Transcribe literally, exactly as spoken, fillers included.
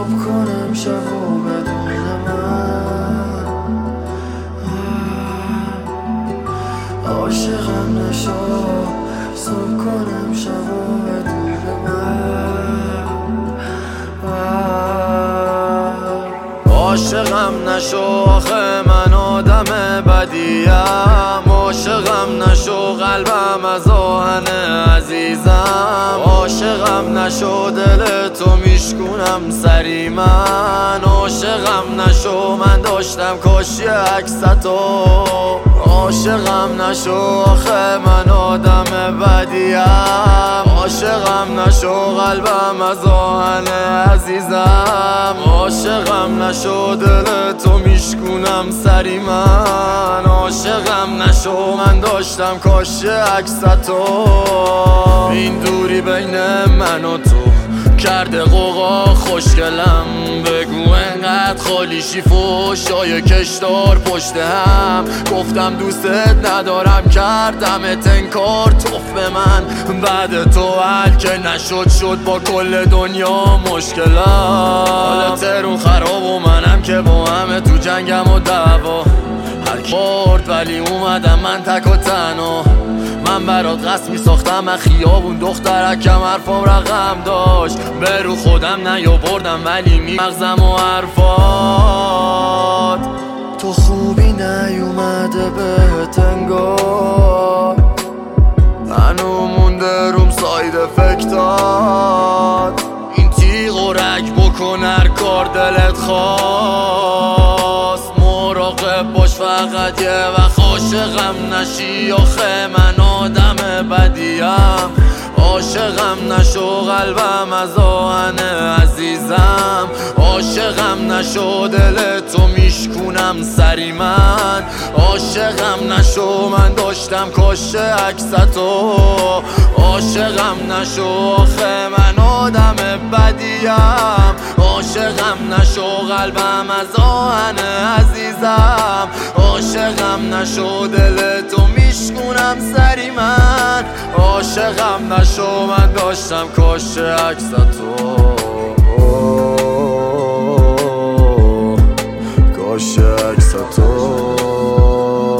صبح کنم شب و بدون من عاشقم نشو صبح کنم شب و بدون من عاشقم نشو آخه من آدم بدیم عاشقم نشو قلبم از آهن عزیزم عاشقم نشو دل تو میشکونم سری من عاشقم نشو من داشتم کاشی عکستو عاشقم نشو آخه من آدم بدیم عاشقم نشو قلبم از آهن عزیزم عاشقم نشو دل تو میشکونم سری من عاشقم نشو من داشتم کاشی عکستو این دوری بین من و تو کرده قوقا خوشگلم بگو انقدر خالی شیف و شای کشدار پشت هم گفتم دوستت ندارم کردمت انکار توف به من بعد تو حل که نشد شد با کل دنیا مشکلم حالا ترون خراب و منم که با همه تو جنگم و دعوا هر کی برد ولی اومدم من تک و تنها من برات قصد می ساختم از خیابون دخترکم حرفام رقم داشت به رو خودم نیاوردم ولی می مغزم و حرفات تو خوبی نیومده بهت انگار هنو مونده روم ساید افکتات این تیغ و رگ بکن هر کار دلت خواست مراقب باش فقط یه وقت عاشقم نشی آخه من آدم بدیم عاشقم نشو قلبم از آهن عزیزم عاشقم نشو دل تو میشکونم سری من عاشقم نشو من داشتم کاش عکستو عاشقم نشو آخه من آدم بدیم عاشقم نشو قلبم از آهن عزیزم عاشقم نشو دل تو میشکونم سری من عاشقم نشو من داشتم کاش عکستو کاش عکستو